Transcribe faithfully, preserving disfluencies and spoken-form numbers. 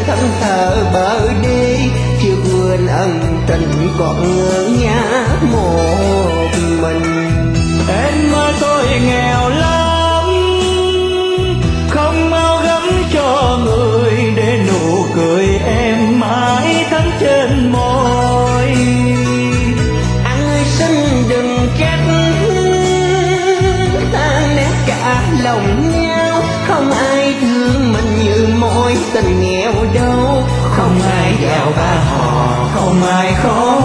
thân thờ bờ đi, chưa quên ân tình còn ngỡ nhã một mình. Em ơi tôi nghèo lắm, không mau gấm cho người, để nụ cười em mãi thắm trên môi. Anh ơi xin đừng trách, ta nét cả lòng nhau, không ai thương mình như mối tình nghèo đâu. Không ai giàu ba họ, không ai khó